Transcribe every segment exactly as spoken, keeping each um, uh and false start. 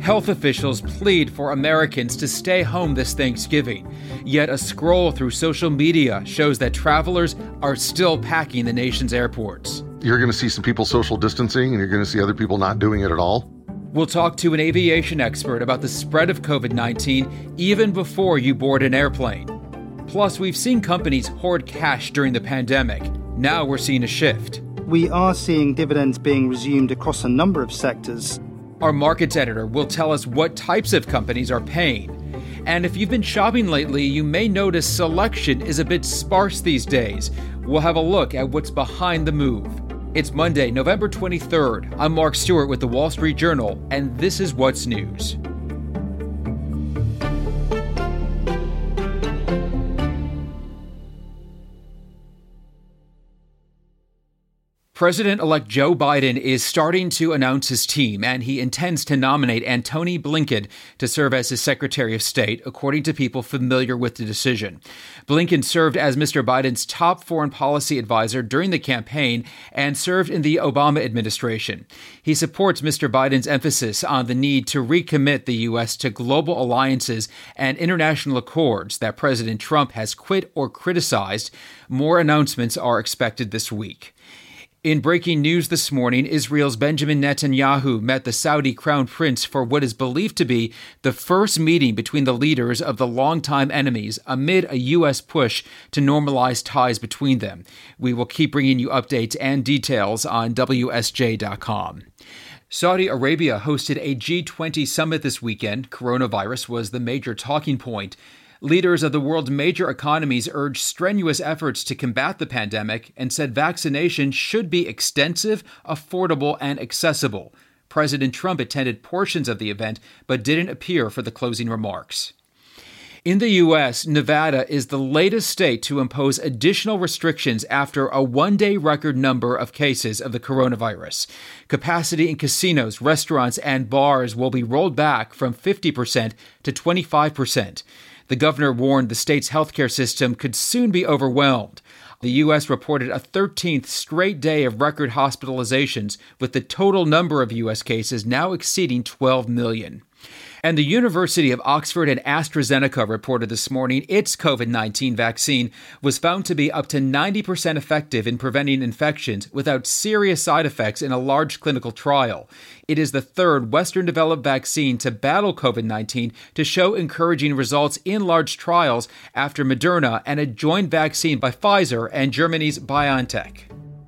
Health officials plead for Americans to stay home this Thanksgiving. Yet a scroll through social media shows that travelers are still packing the nation's airports. You're going to see some people social distancing, and you're going to see other people not doing it at all. We'll talk to an aviation expert about the spread of covid nineteen even before you board an airplane. Plus, we've seen companies hoard cash during the pandemic. Now we're seeing a shift. We are seeing dividends being resumed across a number of sectors. Our markets editor will tell us what types of companies are paying. And if you've been shopping lately, you may notice selection is a bit sparse these days. We'll have a look at what's behind the move. It's Monday, November twenty-third. I'm Mark Stewart with The Wall Street Journal, and this is What's News. President-elect Joe Biden is starting to announce his team, and he intends to nominate Antony Blinken to serve as his Secretary of State, according to people familiar with the decision. Blinken served as Mister Biden's top foreign policy advisor during the campaign and served in the Obama administration. He supports Mister Biden's emphasis on the need to recommit the U S to global alliances and international accords that President Trump has quit or criticized. More announcements are expected this week. In breaking news this morning, Israel's Benjamin Netanyahu met the Saudi crown prince for what is believed to be the first meeting between the leaders of the longtime enemies amid a U S push to normalize ties between them. We will keep bringing you updates and details on W S J dot com. Saudi Arabia hosted a G twenty summit this weekend. Coronavirus was the major talking point. Leaders of the world's major economies urged strenuous efforts to combat the pandemic and said vaccination should be extensive, affordable, and accessible. President Trump attended portions of the event but didn't appear for the closing remarks. In the U S, Nevada is the latest state to impose additional restrictions after a one-day record number of cases of the coronavirus. Capacity in casinos, restaurants, and bars will be rolled back from fifty percent to twenty-five percent. The governor warned the state's healthcare system could soon be overwhelmed. The U S reported a thirteenth straight day of record hospitalizations, with the total number of U S cases now exceeding twelve million. And the University of Oxford and AstraZeneca reported this morning its covid nineteen vaccine was found to be up to ninety percent effective in preventing infections without serious side effects in a large clinical trial. It is the third Western-developed vaccine to battle covid nineteen to show encouraging results in large trials after Moderna and a joint vaccine by Pfizer and Germany's BioNTech.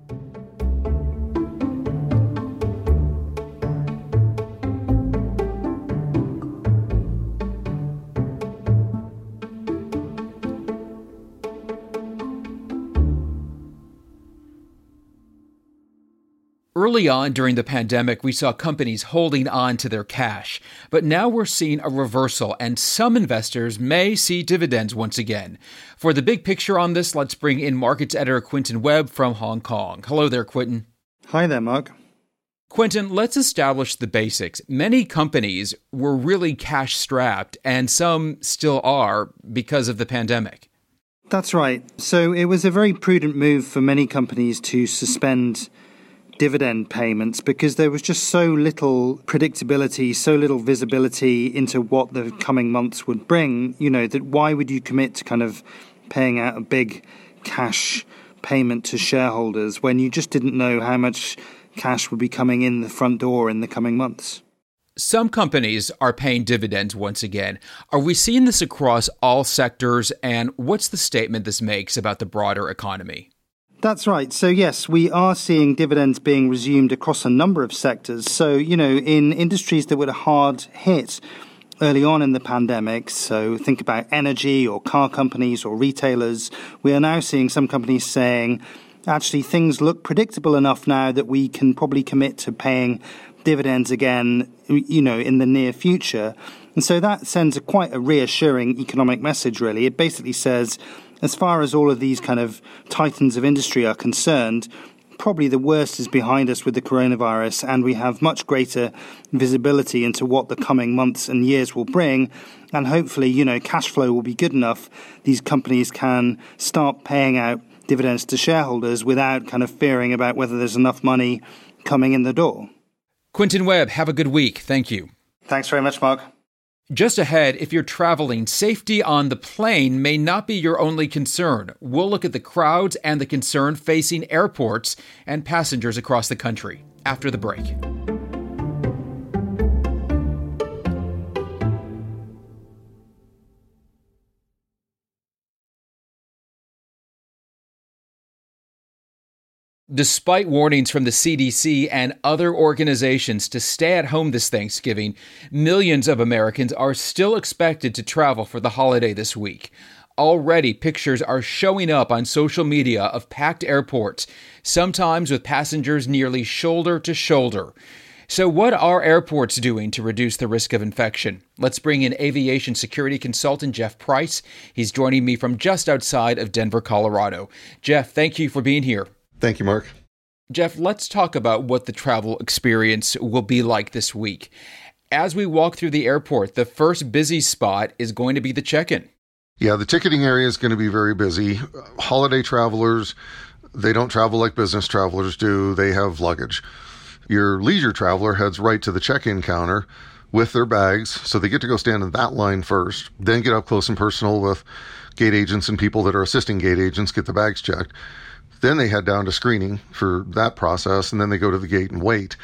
Early on during the pandemic, we saw companies holding on to their cash. But now we're seeing a reversal, and some investors may see dividends once again. For the big picture on this, let's bring in markets editor Quentin Webb from Hong Kong. Hello there, Quentin. Hi there, Mark. Quentin, let's establish the basics. Many companies were really cash-strapped, and some still are because of the pandemic. That's right. So it was a very prudent move for many companies to suspend dividend payments because there was just so little predictability, so little visibility into what the coming months would bring, you know, that why would you commit to kind of paying out a big cash payment to shareholders when you just didn't know how much cash would be coming in the front door in the coming months? Some companies are paying dividends once again. Are we seeing this across all sectors, and what's the statement this makes about the broader economy? That's right. So, yes, we are seeing dividends being resumed across a number of sectors. So, you know, in industries that were hard hit early on in the pandemic, so think about energy or car companies or retailers, we are now seeing some companies saying, actually, things look predictable enough now that we can probably commit to paying dividends again, you know, in the near future. And so that sends a quite a reassuring economic message, really. It basically says, as far as all of these kind of titans of industry are concerned, probably the worst is behind us with the coronavirus, and we have much greater visibility into what the coming months and years will bring. And hopefully, you know, cash flow will be good enough. These companies can start paying out dividends to shareholders without kind of fearing about whether there's enough money coming in the door. Quentin Webb, have a good week. Thank you. Thanks very much, Mark. Just ahead, if you're traveling, safety on the plane may not be your only concern. We'll look at the crowds and the concern facing airports and passengers across the country after the break. Despite warnings from the C D C and other organizations to stay at home this Thanksgiving, millions of Americans are still expected to travel for the holiday this week. Already, pictures are showing up on social media of packed airports, sometimes with passengers nearly shoulder to shoulder. So what are airports doing to reduce the risk of infection? Let's bring in aviation security consultant Jeff Price. He's joining me from just outside of Denver, Colorado. Jeff, thank you for being here. Thank you, Mark. Jeff, let's talk about what the travel experience will be like this week. As we walk through the airport, the first busy spot is going to be the check-in. Yeah, the ticketing area is going to be very busy. Holiday travelers, they don't travel like business travelers do. They have luggage. Your leisure traveler heads right to the check-in counter with their bags, so they get to go stand in that line first, then get up close and personal with gate agents and people that are assisting gate agents, get the bags checked. Then they head down to screening for that process, and then they go to the gate and wait.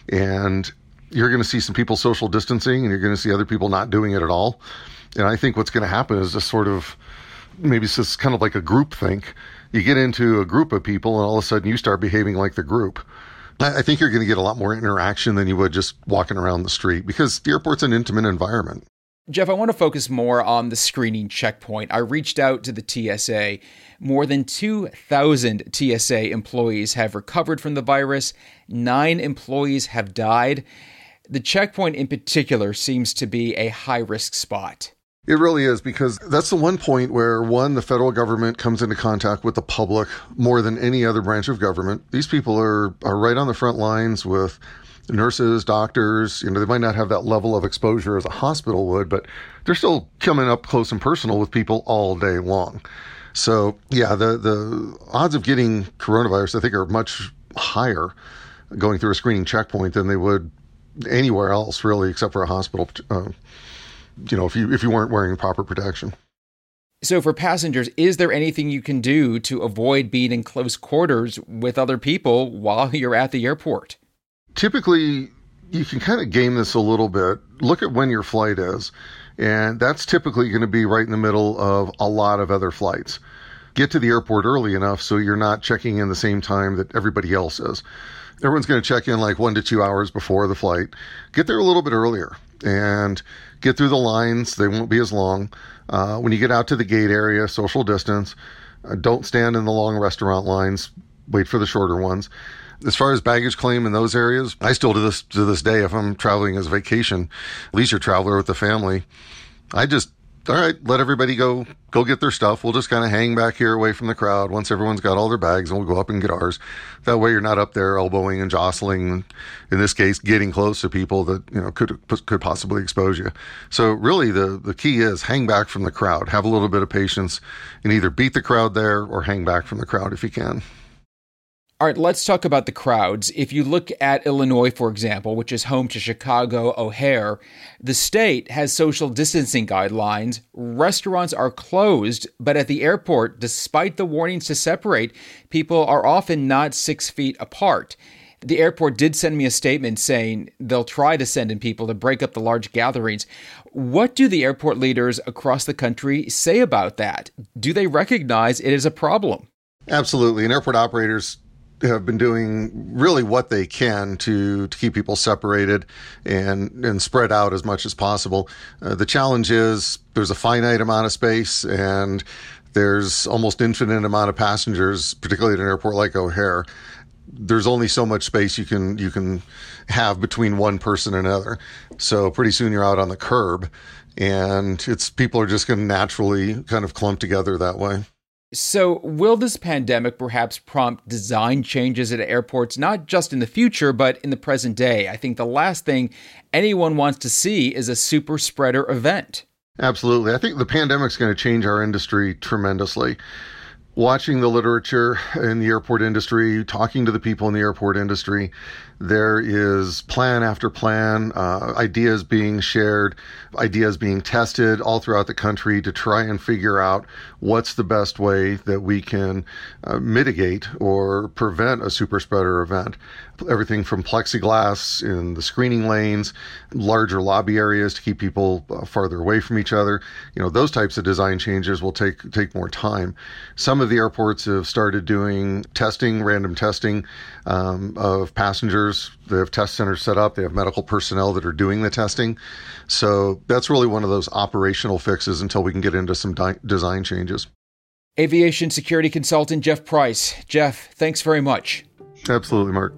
And you're going to see some people social distancing, and you're going to see other people not doing it at all. And I think what's going to happen is this sort of, maybe it's just kind of like a group think. You get into a group of people, and all of a sudden you start behaving like the group. I think you're going to get a lot more interaction than you would just walking around the street, because the airport's an intimate environment. Jeff, I want to focus more on the screening checkpoint. I reached out to the T S A. More than two thousand T S A employees have recovered from the virus. Nine employees have died. The checkpoint in particular seems to be a high-risk spot. It really is, because that's the one point where, one, the federal government comes into contact with the public more than any other branch of government. These people are, are right on the front lines with nurses, doctors. You know, they might not have that level of exposure as a hospital would, but they're still coming up close and personal with people all day long. So, yeah, the, the odds of getting coronavirus, I think, are much higher going through a screening checkpoint than they would anywhere else, really, except for a hospital, uh, you know, if you if you weren't wearing proper protection. So for passengers, is there anything you can do to avoid being in close quarters with other people while you're at the airport? Typically, you can kind of game this a little bit. Look at when your flight is, and that's typically going to be right in the middle of a lot of other flights. Get to the airport early enough so you're not checking in the same time that everybody else is. Everyone's going to check in like one to two hours before the flight. Get there a little bit earlier and get through the lines. They won't be as long. Uh, when you get out to the gate area, social distance. Uh, don't stand in the long restaurant lines. Wait for the shorter ones. As far as baggage claim in those areas, I still to this to this day, if I'm traveling as a vacation leisure traveler with the family, I just, all right, let everybody go go get their stuff. We'll just kind of hang back here away from the crowd once everyone's got all their bags, and we'll go up and get ours. That way you're not up there elbowing and jostling, in this case, getting close to people that, you know, could could possibly expose you. So really the, the key is hang back from the crowd. Have a little bit of patience and either beat the crowd there or hang back from the crowd if you can. All right, let's talk about the crowds. If you look at Illinois, for example, which is home to Chicago O'Hare, the state has social distancing guidelines. Restaurants are closed, but at the airport, despite the warnings to separate, people are often not six feet apart. The airport did send me a statement saying they'll try to send in people to break up the large gatherings. What do the airport leaders across the country say about that? Do they recognize it is a problem? Absolutely. And airport operators have been doing really what they can to, to keep people separated and, and spread out as much as possible. Uh, the challenge is there's a finite amount of space and there's almost infinite amount of passengers, particularly at an airport like O'Hare. There's only so much space you can you can have between one person and another. So pretty soon you're out on the curb, and it's people are just going to naturally kind of clump together that way. So will this pandemic perhaps prompt design changes at airports, not just in the future, but in the present day? I think the last thing anyone wants to see is a super spreader event. Absolutely. I think the pandemic's going to change our industry tremendously. Watching the literature in the airport industry, talking to the people in the airport industry, there is plan after plan, uh, ideas being shared, ideas being tested all throughout the country to try and figure out what's the best way that we can uh, mitigate or prevent a super spreader event. Everything from plexiglass in the screening lanes, larger lobby areas to keep people uh, farther away from each other. You know, those types of design changes will take take more time. Some of the airports have started doing testing, random testing um, of passengers. They have test centers set up. They have medical personnel that are doing the testing. So that's really one of those operational fixes until we can get into some di- design changes. Aviation security consultant Jeff Price. Jeff, thanks very much. Absolutely, Mark.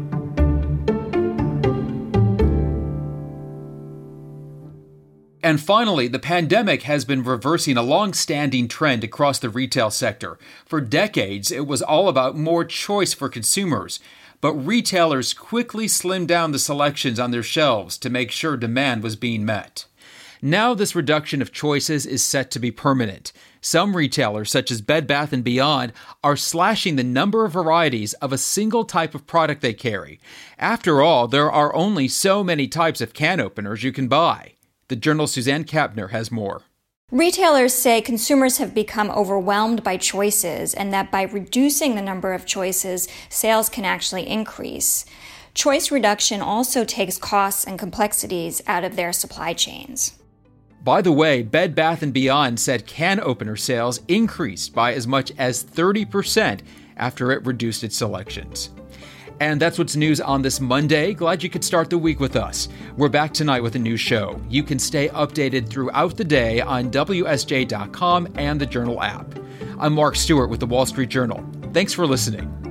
And finally, the pandemic has been reversing a long-standing trend across the retail sector. For decades, it was all about more choice for consumers. But retailers quickly slimmed down the selections on their shelves to make sure demand was being met. Now this reduction of choices is set to be permanent. Some retailers, such as Bed Bath and Beyond, are slashing the number of varieties of a single type of product they carry. After all, there are only so many types of can openers you can buy. The Journal's Suzanne Kapner has more. Retailers say consumers have become overwhelmed by choices and that by reducing the number of choices, sales can actually increase. Choice reduction also takes costs and complexities out of their supply chains. By the way, Bed Bath and Beyond said can opener sales increased by as much as thirty percent after it reduced its selections. And that's what's news on this Monday. Glad you could start the week with us. We're back tonight with a new show. You can stay updated throughout the day on W S J dot com and the Journal app. I'm Mark Stewart with the Wall Street Journal. Thanks for listening.